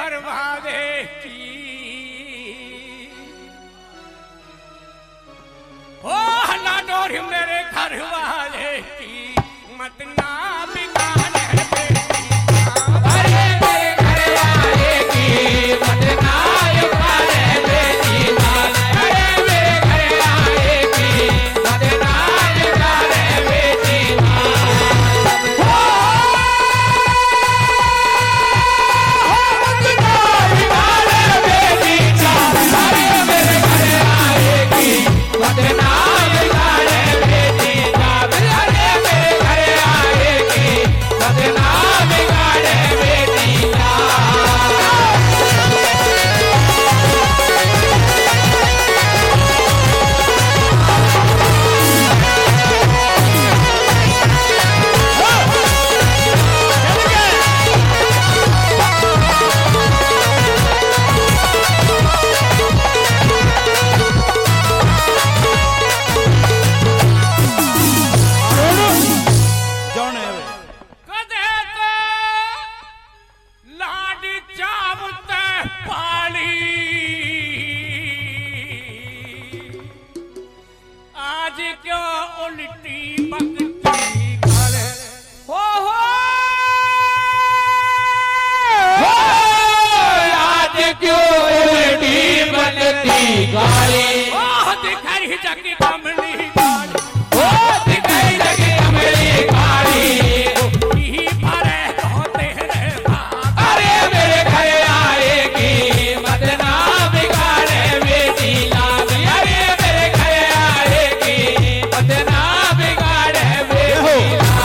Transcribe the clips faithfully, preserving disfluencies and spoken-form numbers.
घर वाले की ओ लाडोरी मेरे घर वाले की मत ना बिगाड़े बेटी। अरे मेरे घर वाले की मत ना बिगाड़े बेटी। अरे मेरे घर वाले की मत ना बिगाड़े बेटी। गाली ओह दिखाई जगी कमली गाली ओ दिखाई जगी कमली गाली ही भरे होते रे भाग। अरे मेरे घर आएगी मत ना बिगाड़े बेटी लाल। अरे मेरे घर आएगी मत ना बिगाड़े बेटी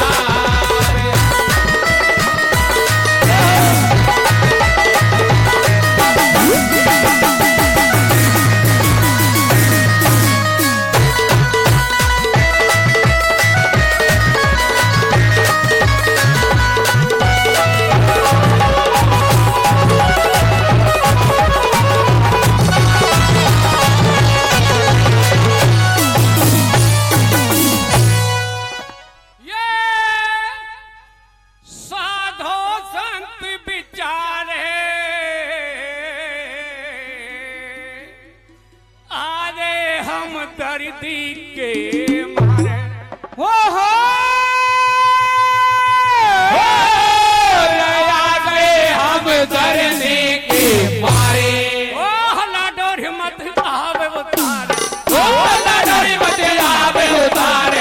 दर्दी के मारे हो हो हम दर्दी के मारे ओह लाडोरी मत आवे उतारे ओ लाडोरी मत आवे उतारे।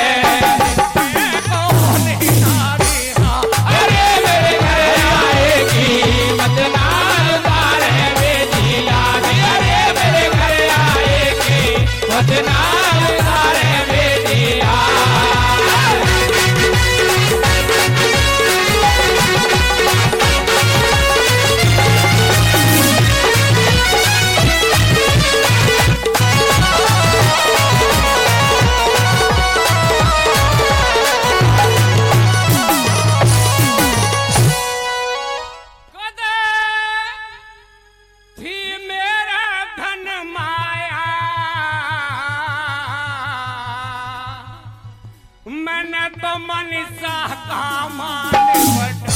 अरे मेरे घर आएगी मत ना उतारे बेटी लाल। अरे मेरे घर आएगी मत ना उतारे बेटी मैंने तो मनीषा का मान